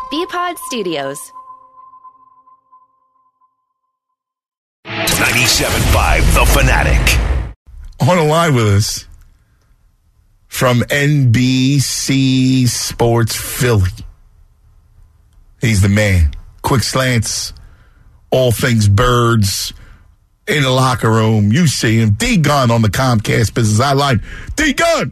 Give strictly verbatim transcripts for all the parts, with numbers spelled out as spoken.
B-Pod Studios. ninety-seven point five The Fanatic. On the line with us from N B C Sports Philly. He's the man. Quick slants, all things birds, in the locker room. You see him. D-Gun on the Comcast Business Hotline. D-Gun!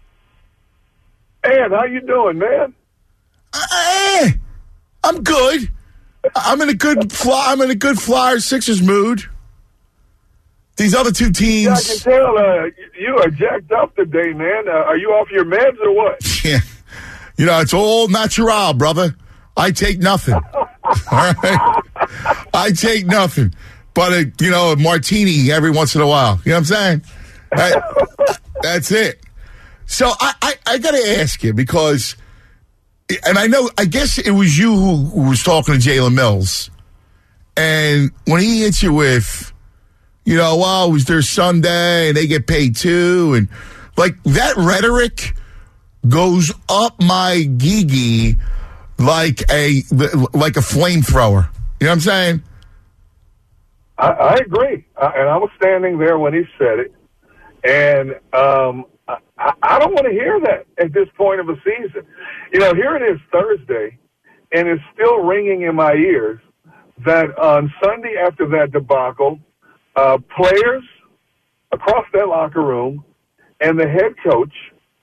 Ed, how you doing, man? Uh, I'm good. I'm in a good fly. I'm in a good Flyers Sixers mood. These other two teams. Yeah, I can tell uh, you are jacked up today, man. Uh, are you off your meds or what? Yeah. You know, it's all natural, brother. I take nothing. All right? I take nothing. But, a, you know, a martini every once in a while. You know what I'm saying? That, that's it. So I, I, I got to ask you because, and I know, I guess it was you who, who was talking to Jalen Mills. And when he hits you with, you know, well, it was their Sunday and they get paid too. And like that rhetoric goes up my gigi like a, like a flamethrower. You know what I'm saying? I, I agree. I, and I was standing there when he said it. And um, I, I don't want to hear that at this point of the season. You know, here it is Thursday, and it's still ringing in my ears that on Sunday after that debacle, Uh, players across that locker room and the head coach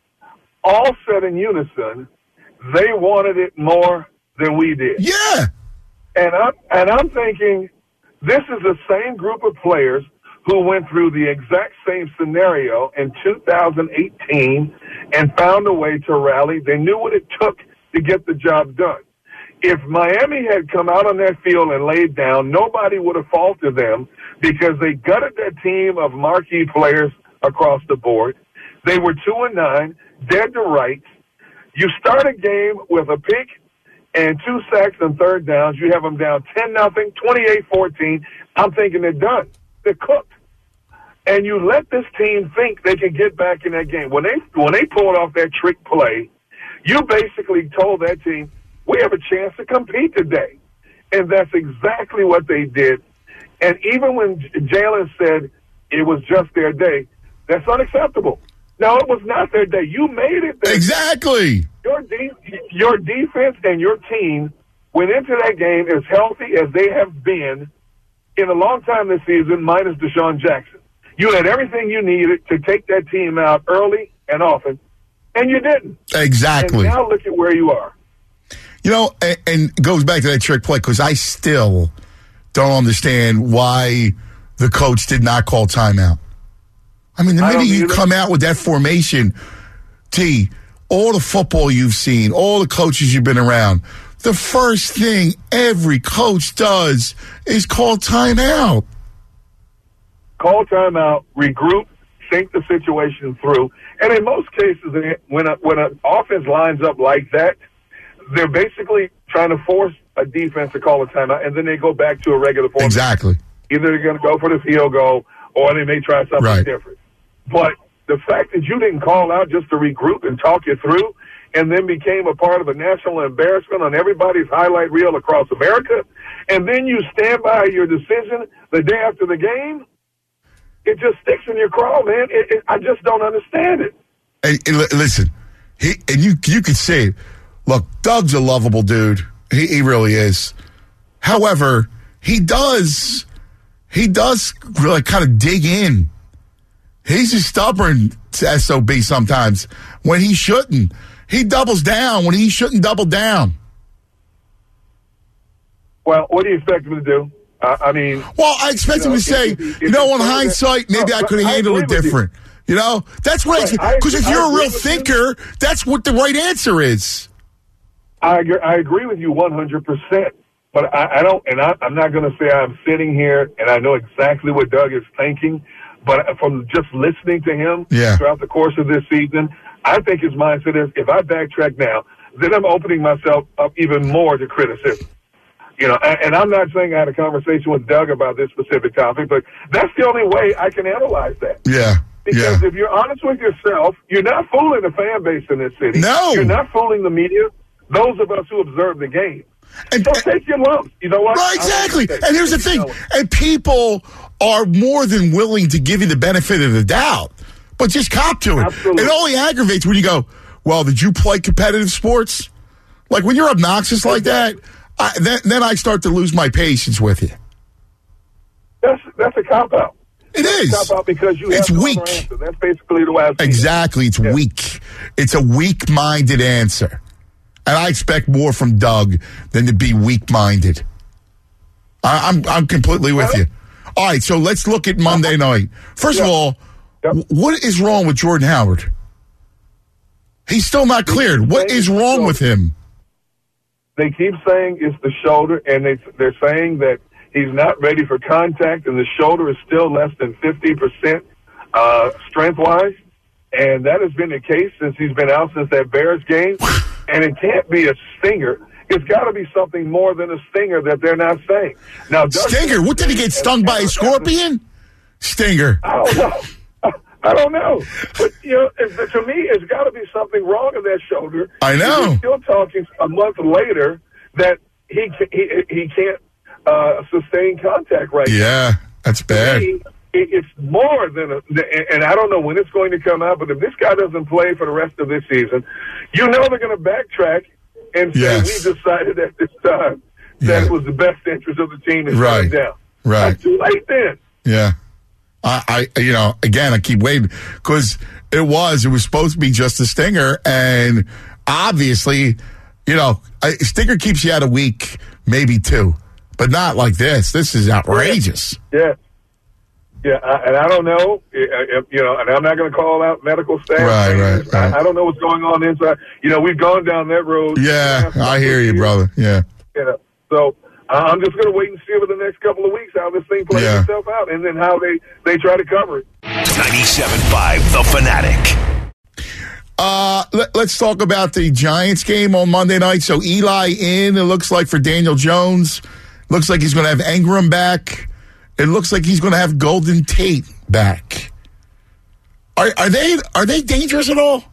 all said in unison they wanted it more than we did. Yeah. And I'm, and I'm thinking this is the same group of players who went through the exact same scenario in two thousand eighteen and found a way to rally. They knew what it took to get the job done. If Miami had come out on that field and laid down, nobody would have faulted them because they gutted that team of marquee players across the board. They were two and nine, dead to rights. You start a game with a pick and two sacks and third downs. You have them down ten nothing, twenty-eight fourteen. I'm thinking they're done. They're cooked. And you let this team think they can get back in that game. When they when they pulled off that trick play, you basically told that team, we have a chance to compete today. And that's exactly what they did. And even when Jalen said it was just their day, that's unacceptable. No, it was not their day. You made it their Exactly. day. Your, de- your defense and your team went into that game as healthy as they have been in a long time this season, minus Deshaun Jackson. You had everything you needed to take that team out early and often, and you didn't. Exactly. And now look at where you are. You know, and, and it goes back to that trick play because I still don't understand why the coach did not call timeout. I mean, the minute you come out with that formation, T, all the football you've seen, all the coaches you've been around, the first thing every coach does is call timeout. Call timeout, regroup, think the situation through. And in most cases, when a, when an offense lines up like that, they're basically trying to force a defense to call a timeout, and then they go back to a regular formation. Exactly. Either they're going to go for the field goal, or they may try something right. different. But the fact that you didn't call out just to regroup and talk you through, and then became a part of a national embarrassment on everybody's highlight reel across America, and then you stand by your decision the day after the game, it just sticks in your craw, man. It, it, I just don't understand it. Hey, hey, listen, he, and you you could say it. Look, Doug's a lovable dude. He, he really is. However, he does, he does really kind of dig in. He's a stubborn S O B sometimes when he shouldn't. He doubles down when he shouldn't double down. Well, what do you expect him to do? Uh, I mean... Well, I expect you know, him to say, if, if, you know, in hindsight, maybe no, I could have handled it different. You. you know? That's what right. I expect. Because if you're a real thinker, you. that's what the right answer is. I agree, I agree with you one hundred percent. But I, I don't, and I, I'm not going to say I'm sitting here and I know exactly what Doug is thinking. But from just listening to him yeah. throughout the course of this season, I think his mindset is, if I backtrack now, then I'm opening myself up even more to criticism. You know, and, and I'm not saying I had a conversation with Doug about this specific topic, but that's the only way I can analyze that. Yeah. Because yeah. if you're honest with yourself, you're not fooling the fan base in this city. No. You're not fooling the media. those of us who observe the game. And, Don't take your lumps. You know what? Right, exactly. And here's the thing. And people are more than willing to give you the benefit of the doubt, but just cop to it. Absolutely. It only aggravates when you go, well, did you play competitive sports? Like when you're obnoxious like that, I, then, then I start to lose my patience with you. That's that's a cop-out. It is. It's a cop-out because you It's have no weak. other answer. That's basically the way I see it. Exactly. It's Yeah. weak. It's a weak-minded answer. And I expect more from Doug than to be weak-minded. I, I'm I'm completely with you. All right, so let's look at Monday night. First of Yeah. all, Yep. w- what is wrong with Jordan Howard? He's still not cleared. What is wrong with him? They keep saying it's the shoulder, and they, they're saying that he's not ready for contact, and the shoulder is still less than fifty percent uh, strength-wise. And that has been the case since he's been out since that Bears game. And it can't be a stinger. It's got to be something more than a stinger that they're not saying. Now, Doug- Stinger. What, did he get stung by a scorpion? Stinger. I don't know. I don't know. But, you know, if, to me, it's got to be something wrong in that shoulder. I know. We're still talking a month later that he ca- he, he can't uh, sustain contact right now. Yeah, that's bad. Me, it- It's more than a, and I don't know when it's going to come out, but if this guy doesn't play for the rest of this season, you know they're going to backtrack and say, Yes. we decided at this time that Yeah. it was the best interest of the team to shut Right. it down. Right. It's too late then. Yeah. I, I, you know, again, I keep waiting because it was, it was supposed to be just a stinger. And obviously, you know, a stinger keeps you out a week, maybe two, but not like this. This is outrageous. Yeah. Yeah, I, and I don't know, uh, you know, and I'm not going to call out medical staff. Right, right, right. I, I don't know what's going on inside. You know, we've gone down that road. Yeah, I hear you, brother. Yeah. You know, so uh, I'm just going to wait and see over the next couple of weeks how this thing plays Yeah. itself out, and then how they, they try to cover it. ninety-seven point five The Fanatic. Uh, let, let's talk about the Giants game on Monday night. So Eli in, it looks like, for Daniel Jones. Looks like he's going to have Ingram back. It looks like he's going to have Golden Tate back. Are, are they are they dangerous at all?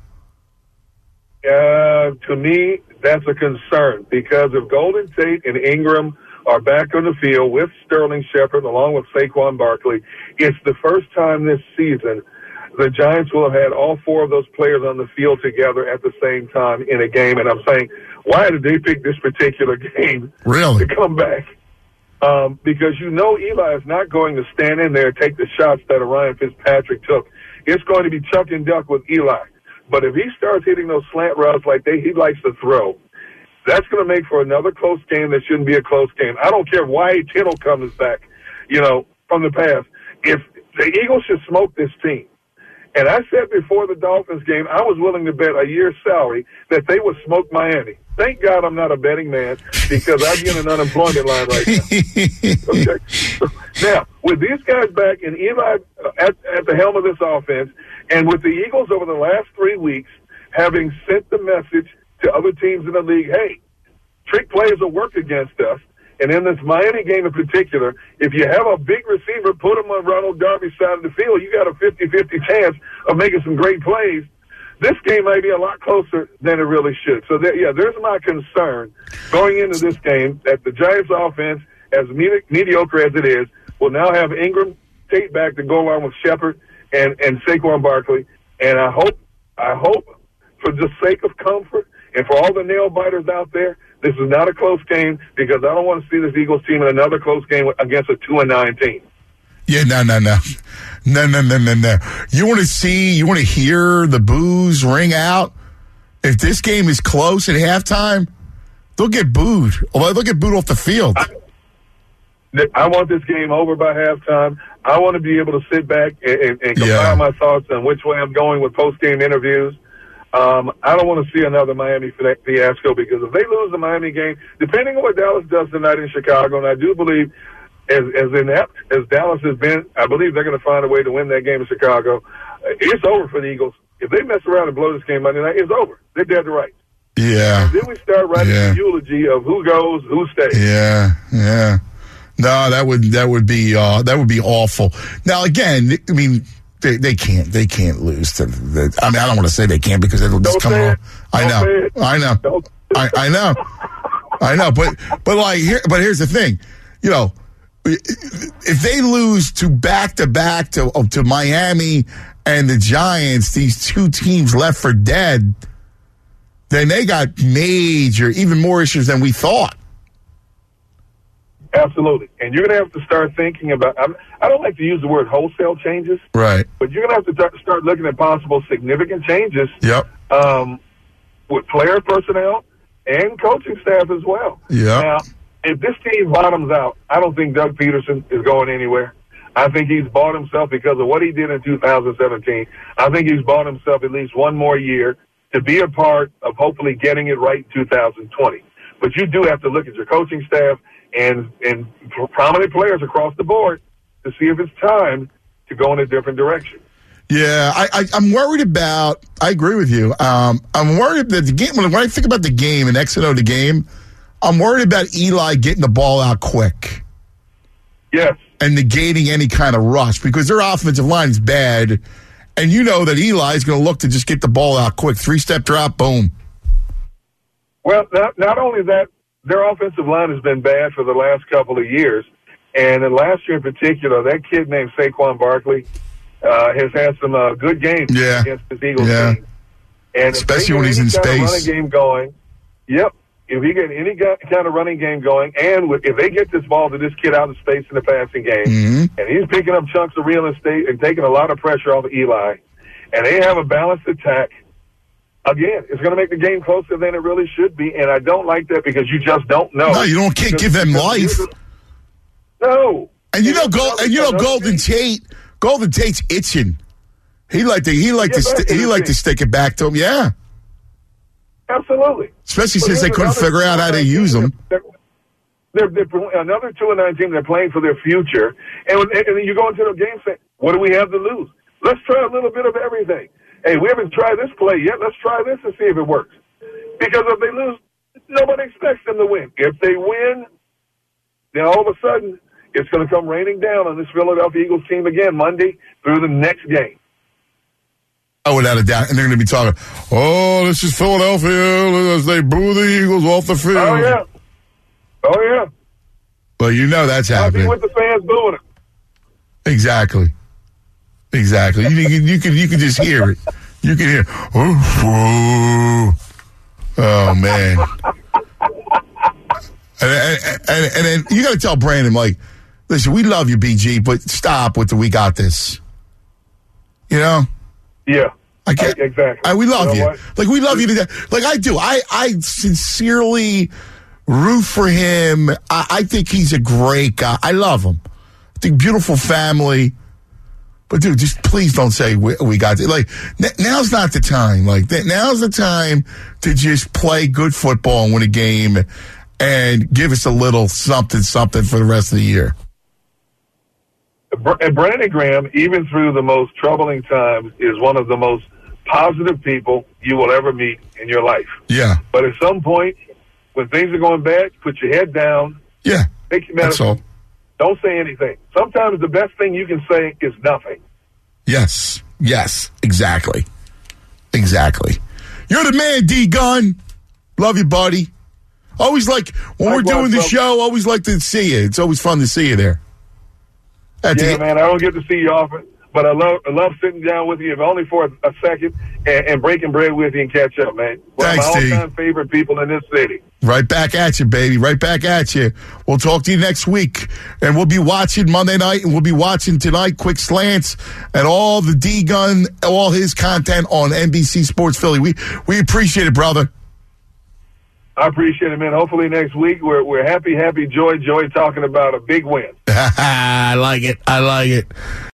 Uh, to me, that's a concern because if Golden Tate and Ingram are back on the field with Sterling Shepard along with Saquon Barkley, it's the first time this season the Giants will have had all four of those players on the field together at the same time in a game. And I'm saying, why did they pick this particular game Really? to come back? Um, because you know Eli is not going to stand in there and take the shots that Ryan Fitzpatrick took. It's going to be chuck and duck with Eli. But if he starts hitting those slant routes like they, he likes to throw, that's going to make for another close game that shouldn't be a close game. I don't care why Tittle comes back, you know, from the past. If the Eagles should smoke this team, and I said before the Dolphins game, I was willing to bet a year's salary that they would smoke Miami. Thank God I'm not a betting man because I'd be in an unemployment line right now. Okay. So, now, with these guys back and Eli at, at the helm of this offense, and with the Eagles over the last three weeks having sent the message to other teams in the league, hey, trick plays will work against us. And in this Miami game in particular, if you have a big receiver, put him on Ronald Darby's side of the field, you got a fifty-fifty chance of making some great plays. This game may be a lot closer than it really should. So, there, yeah, there's my concern going into this game that the Giants' offense, as medi- mediocre as it is, will now have Ingram, Tate back to go along with Shepard and, and Saquon Barkley. And I hope, I hope, for the sake of comfort and for all the nail-biters out there, this is not a close game because I don't want to see this Eagles team in another close game against a two and nine team. Yeah, no, no, no. No, no, no, no, no. You want to see, you want to hear the boos ring out? If this game is close at halftime, they'll get booed. Or they'll get booed off the field. I, I want this game over by halftime. I want to be able to sit back and, and, and compile Yeah. my thoughts on which way I'm going with post-game interviews. Um, I don't want to see another Miami fiasco because if they lose the Miami game, depending on what Dallas does tonight in Chicago, and I do believe as, as inept as Dallas has been, I believe they're going to find a way to win that game in Chicago. It's over for the Eagles. If they mess around and blow this game Monday night, it's over. They're dead to rights. Yeah. And then we start writing Yeah. the eulogy of who goes, who stays. Yeah, yeah. No, that would that would be uh, that would be awful. Now, again, I mean, they, they can't they can't lose to the. I mean, I don't want to say they can't because it'll just Don't come say on. it. I Don't know, say it. I know, Don't I, I know. I know. But, but like, here, but here's the thing. You know, if they lose to back-to-back to, to Miami and the Giants, these two teams left for dead, then they got major, even more issues than we thought. Absolutely. And you're going to have to start thinking about, I'm, I don't like to use the word wholesale changes. Right. But you're going to have to start looking at possible significant changes. Yep. Um, with player personnel and coaching staff as well. Yeah. Now, if this team bottoms out, I don't think Doug Peterson is going anywhere. I think he's bought himself because of what he did in two thousand seventeen. I think he's bought himself at least one more year to be a part of hopefully getting it right in two thousand twenty. But you do have to look at your coaching staff and, and prominent players across the board to see if it's time to go in a different direction. Yeah, I, I, I'm worried about. I agree with you. Um, I'm worried that the game. When I think about the game and X and O the game, I'm worried about Eli getting the ball out quick. Yes, and negating any kind of rush because their offensive line is bad, and you know that Eli is going to look to just get the ball out quick, three step drop, boom. Well, not, not only that, their offensive line has been bad for the last couple of years, and then last year in particular, that kid named Saquon Barkley. Uh, has had some uh, good games yeah. against this Eagles yeah. team. And especially when he's in space. Running game going, yep. If he get any kind of running game going, and with, if they get this ball to this kid out of space in the passing game, mm-hmm. and he's picking up chunks of real estate and taking a lot of pressure off of Eli, and they have a balanced attack, again, it's going to make the game closer than it really should be, and I don't like that because you just don't know. No, you don't can't give them life. No. And you know, Gold, and you know, Golden Tate. Golden Tate's itching. He like to he like yeah, to st- he like to stick it back to him. Yeah, absolutely. Especially but since they couldn't figure out how to use them. They're, they're, they're another two and nine team. They're playing for their future, and, when, and then you go into the game saying, "What do we have to lose? Let's try a little bit of everything. Hey, we haven't tried this play yet. Let's try this and see if it works." Because if they lose, nobody expects them to win. If they win, then all of a sudden, it's going to come raining down on this Philadelphia Eagles team again Monday through the next game. Oh, without a doubt. And they're going to be talking, oh, this is Philadelphia as they boo the Eagles off the field. Oh, yeah. Oh, yeah. Well, you know that's I'll happening. be with the fans booing them. Exactly. Exactly. You, you, you, can, you can just hear it. You can hear, oh, oh man. And, and, and, and then you got to tell Brandon, like, listen, we love you, B G, but stop with the we got this. You know? Yeah. I can't, exactly. I, we love you. Know you. Like, we love you to death. Like, I do. I, I sincerely root for him. I, I think he's a great guy. I love him. I think beautiful family. But, dude, just please don't say we, we got it. Like, n- now's not the time. Like, th- now's the time to just play good football and win a game and give us a little something, something for the rest of the year. And Brandon Graham, even through the most troubling times, is one of the most positive people you will ever meet in your life. Yeah. But at some point, when things are going bad, put your head down. Yeah. Take your That's medicine. all. Don't say anything. Sometimes the best thing you can say is nothing. Yes. Yes. Exactly. Exactly. You're the man, D-Gun. Love you, buddy. Always like, when Likewise, we're doing the brother. show, always like to see you. It's always fun to see you there. That's Yeah, it. man, I don't get to see you often, but I love I love sitting down with you, if only for a, a second, and, and breaking bread with you and catch up, man. One Thanks, of my D. all-time favorite people in this city. Right back at you, baby. Right back at you. We'll talk to you next week. And we'll be watching Monday night, and we'll be watching tonight Quick Slants and all the D-Gun, all his content on N B C Sports Philly. We we appreciate it, brother. I appreciate it, man. Hopefully next week we're we're happy, happy, joy, joy talking about a big win. I like it. I like it.